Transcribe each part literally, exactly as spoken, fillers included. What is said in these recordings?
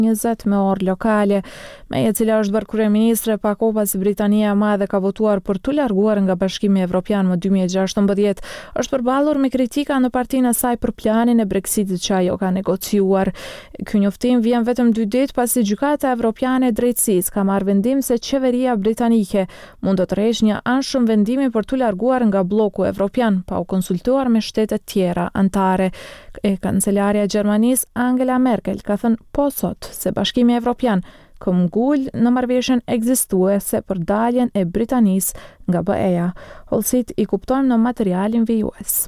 njëzet me orë lokale, me e cila është bërë kryeministre pa kohë pasi Britania e Madhe ka votuar për t'u larguar nga Bashkimi Evropian më dy mijë e gjashtëmbëdhjetë, është përballur me kritika në partinë e saj për planin e Brexitit që ajo ka negociuar. Ky njoftim vjen vetëm dy ditë pasi Gjykata Evropiane e Drejtësisë ka marrë vendim se qeveria britanike mund të tërheqë një anshëm vendimi për t'u larguar nga bloku evropian, pa u konsultuar me shtetet tjera anëtare. E kancelaria e Gjermanisë Angela Merkel ka thënë po sot se Bashkimi Evropian ka ngul në marrëveshjen ekzistuese për daljen e Britanisë nga B E-ja. Hollësit i kuptojmë në materialin vijues.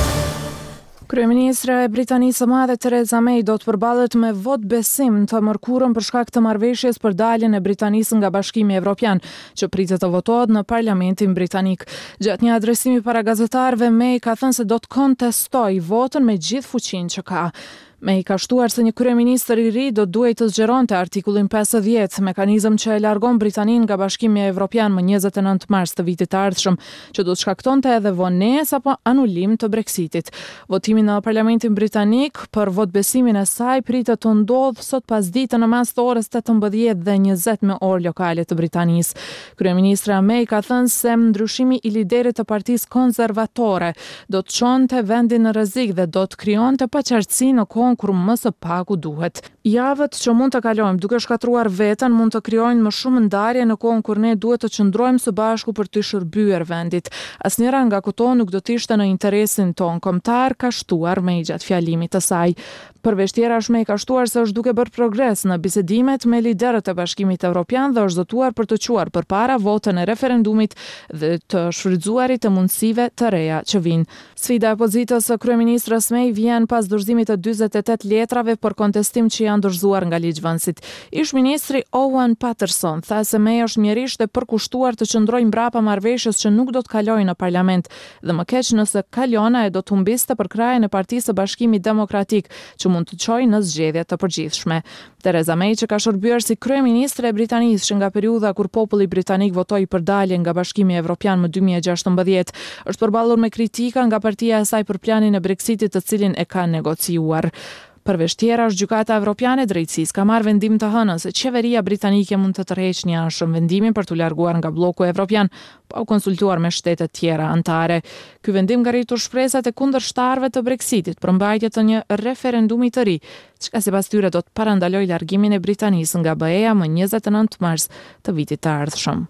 Kryeministra e Britanisë së Madhe Theresa May do të përballet me vot besim të mërkurën për shkak të marrëveshjes për daljen e Britanisë nga Bashkimi Evropian, që pritet të votohet në Parlamentin britanik. Gjatë një adresimi para gazetarëve, May ka thënë se do të kontestojë votën me gjithë fuqinë që ka. May ka shtuar se një kryeministër i ri do duhej të zgjeronte artikullin pesëdhjetë, mekanizëm që e largon Britaninë nga Bashkimi Evropian më njëzet e nëntë mars të vitit të ardhshëm, që do të shkaktonte edhe vonesë apo anulim të Brexitit. Votimi në Parlamentin britanik për votbesimin e saj pritet të ndodhë sot pasdite në mes të orës tetëmbëdhjetë dhe njëzet me orë lokale të Britanisë. Kryeministra May ka thënë se ndryshimi i liderit të Partisë Konservatore do të çonte vendin në rrezik dhe do të krijonte paqartësi në kohë kur më së paku duhet. Javët që mund të kalojmë duke shkatruar veten mund të krijojnë më shumë ndarje në kohën kur ne duhet të qëndrojmë së bashku për të shërbyer vendit. Asnjëra nga këto nuk do të ishte në interesin ton kombëtar, ka shtuar me gjatë fjalimit të saj. Përveç tjerash, May ka shtuar se është duke bërë progres në bisedimet me liderët e Bashkimit Evropian dhe është zotuar për të quar përpara votën e referendumit dhe të shfrytzuarit të mundësive të reja që vinë. Sfida e pozitës së kryeministrës May vjen pas dorëzimit të dyzet e tetë letrave për kontestim që janë dorëzuar nga ligjvënësit. Ish ministri Owen Paterson tha se May është mjerisht e përkushtuar të qëndrojë mbrapa marrëveshjes që nuk do të kalojë në parlament dhe më keq nëse kalona e do të humbiste për krajën e Partisë së Bashkimit Demokratik, që mund të çojë në zgjedhje të përgjithshme. Theresa May, që ka shërbyer si kryeministre e Britanisë që nga periudha kur populli britanik votoi për daljen nga Bashkimi Evropian më dy mijë e gjashtëmbëdhjetë, është përballur me kritika nga partia e saj për planin e Brexitit të cilin e ka negociuar. Përveç tjerash, Gjykata Evropiane e Drejtësisë ka marrë vendim të hënën se qeveria britanike mund të tërheqë një anshëm vendimin për t'u larguar nga bloku evropian, pa u konsultuar me shtetet tjera anëtare. Ky vendim ka rritur shpresat e kundërshtarëve të Brexitit për mbajtje të një referendumi të ri, çka sipas tyre do të parandalojë largimin e Britanisë nga B E-ja më njëzet e nëntë mars të vitit të ardhshëm.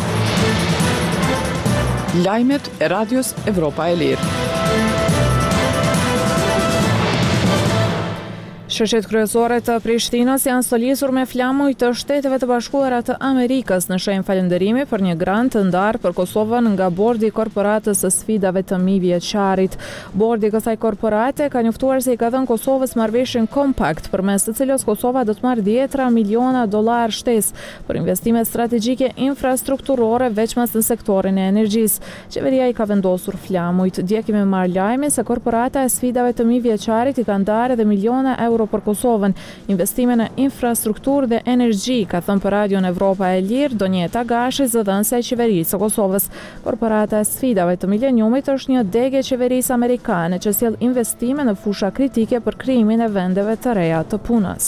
Lajmet e Radios Evropa e Lirë. Shoqet kryesore të Prishtinës janë solisur me flamuj të Shteteve të Bashkuara të Amerikës në shenjë falënderimi për një grant të ndarë për Kosovën nga bordi i korporatës së sfidave të mijëvjeçarit. Bordi i kësaj korporate ka njoftuar se i ka dhënë Kosovës marrëveshjen kompakt, përmes të cilës Kosova do të marrë dhjetra miliona dollar shtesë për investime strategjike infrastrukturore veçmas në sektorin e energjisë. Qeveria i ka vendosur flamujt. Dje kemi marrë lajmin se korporata e sfidave të mijëvjeçarit i ka ndarë edhe miliona euro për Kosovën, investime në infrastrukturë dhe energji, ka thënë për Radion Evropa e Lirë Donjeta Gashi, zëdhënëse e qeverisë së Kosovës. Korporata e sfidave të mileniumit është një degë e qeverisë amerikane që sjell investime në fusha kritike për krijimin e vendeve të reja të punës.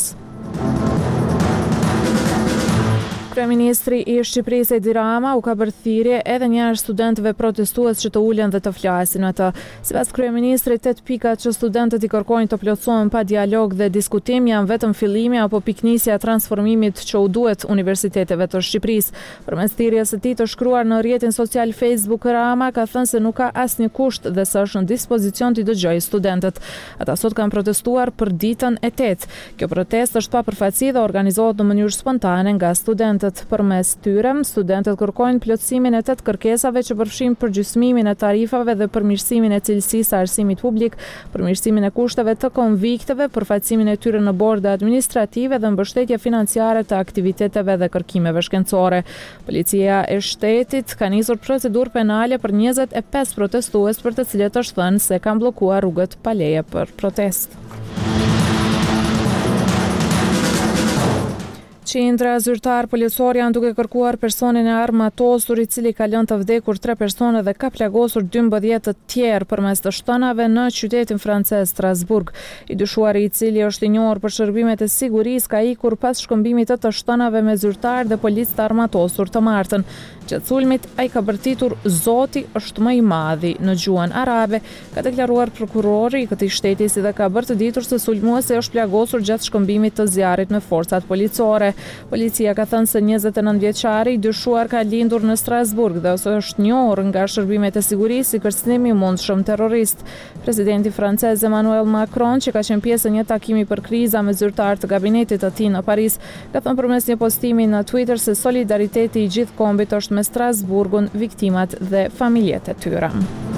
Kryeministri i Shqipërisë Edi Rama u ka bërë thirrje edhe një herë studentëve protestues që të ulen dhe të flasin atë. Sipas kryeministrit, tetë pikat që studentët i kërkojnë të plotësohen pa dialog dhe diskutim janë vetëm fillimi apo piknisja e transformimit që u duhet universiteteve të Shqipërisë. Përmes thirrjes së tij të shkruar në rrjetin social Facebook, Rama ka thënë se nuk ka asnjë kusht dhe se është në dispozicion të dëgjojë studentët. Ata sot kanë protestuar për ditën e tetë. Kjo protestë është pa përfaqësi dhe organizohet në mënyrë spontane nga studentët. Përmes tyre, studentët kërkojnë plotësimin e tetë kërkesave që përfshin përgjysmimin e tarifave dhe përmirësimin e cilësisë së arsimit publik, përmirësimin e kushteve të konvikteve, përfaqësimin e tyre në borde administrative dhe mbështetje financiare të aktiviteteve dhe kërkimeve shkencore. Policia e shtetit ka nisur procedurë penale për njëzet e pesë protestues për të cilët është thënë se kanë bllokuar rrugët pa leje për protestë. Qindra zyrtar policor janë duke kërkuar personin e armatosur i cili ka lënë të vdekur tre persone dhe ka plagosur dymbëdhjetë të tjerë përmes të shtanave në qytetin francez Strasburg. I dyshuari, i cili është i njohur për shërbimet e sigurisë, ka ikur pas shkëmbimit të të shtanave me zyrtar dhe policë të armatosur të martën. Gjatë sulmit, ai ka bërtitur "Zoti është më i madhi" në gjuhën arabe, ka deklaruar prokurori i këtij shteti, si dhe ka bërë të ditur se sulmuesi është plagosur gjatë shkëmbimit të zjarrit me forcat policore. Policia ka thënë se njëzet e nëntë vjeçari i dyshuar ka lindur në Strasburg dhe ose është njohur nga shërbimet e sigurisë si kërcënim i mundshëm terrorist. Presidenti francez Emmanuel Macron, që ka qenë pjesë e një takimi për kriza me zyrtar të gabinetit të tij në Paris, ka thënë përmes një postimi në Twitter se solidariteti i gjithë kombit është me Strasburgun, viktimat dhe familjet e tyre.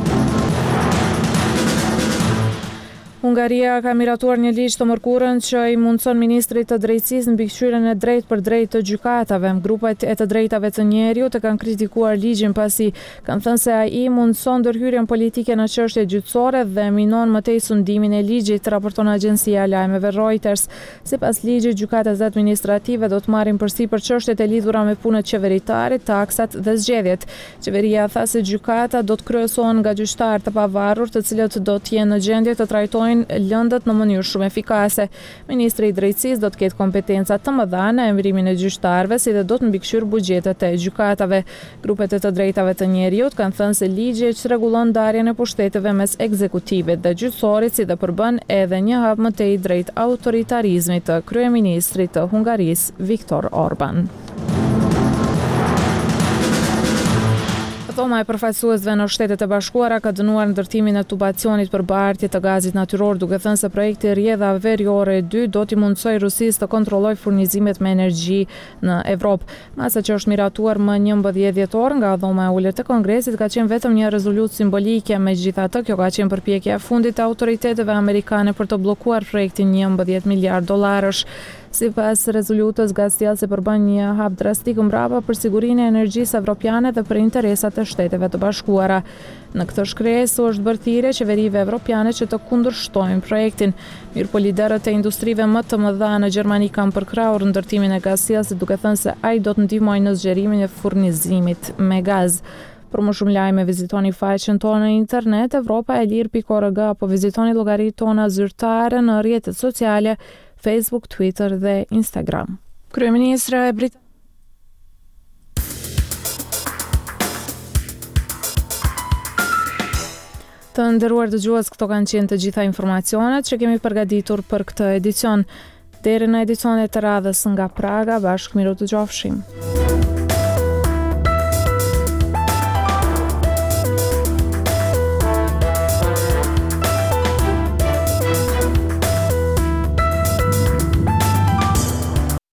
Hungaria ka miratuar një ligj të mërkurën që i mundson ministrit të drejtësisë mbikëqyrjen e drejtë për drejtë të gjykatave. Grupet e të drejtave të njeriut e kanë kritikuar ligjin pasi kanë thënë se ai mundson ndërhyrjen politike në çështje gjyqësore dhe minon më tej sundimin e ligjit, raporton agjencia e lajmeve Reuters. Sipas ligjit, gjykatat administrative do të marrin përsipër çështjet e lidhura me punët qeveritare, taksat dhe zgjedhjet. Qeveria tha se gjykata do të kryesohen nga gjyqtar të pavarur, të cilët do të jenë në gjendje të trajtojnë lëndët në mënyrë shumë efikase. Ministri i drejtësisë do të ketë kompetenca të mëdha në emërimin e gjyqtarëve, si dhe do të mbikëqyr buxhetet e gjykatave. Grupet e të drejtave të njeriut kanë thënë se ligji që rregullon ndarjen e pushteteve mes ekzekutivit dhe gjyqësorit, si dhe përbën edhe një hap më tej drejt autoritarizmit të kryeministrit të Hungarisë Viktor Orban. Dhoma e përfaqësuesve në Shtetet e Bashkuara ka dënuar ndërtimin e tubacionit për bartje të gazit natyror, duke thënë se projekti rrjedha veriore dy do t'i mundsojë Rusisë të kontrollojë furnizimet me energji në Evropë. Masa që është miratuar më njëmbëdhjetë dhjetor nga dhoma e ulët e Kongresit ka qenë vetëm një rezolutë simbolike, megjithatë kjo ka qenë përpjekja e fundit e autoriteteve amerikane për të bllokuar projektin njëmbëdhjetë miliard dollarësh. Sipas rezolutës, gazsjellsi përbën një hap drastik mbrapa për sigurinë e energjisë evropiane dhe për interesat e Shteteve të Bashkuara. Në këtë shkresë është bërë thirrje qeverive evropiane që të kundërshtojnë projektin. Mirpo liderët e industrive më të mëdha në Gjermani kanë përkrahur ndërtimin e gazsjellsit, duke thënë se ai do të ndihmojë në zgjerimin e furnizimit me gaz. Për më shumë lajme, vizitoni faqen tonë në internet evropa e lirë pikë org apo vizitoni llogaritë tona zyrtare në rrjetet sociale Facebook, Twitter dhe Instagram. Kryeministra e Brit Të nderuar dëgjues, këto kanë qenë të gjitha informacionet që kemi përgatitur për këtë edicion. Deri në edicionet të radhës nga Praga, bashkë miru të gjofshim.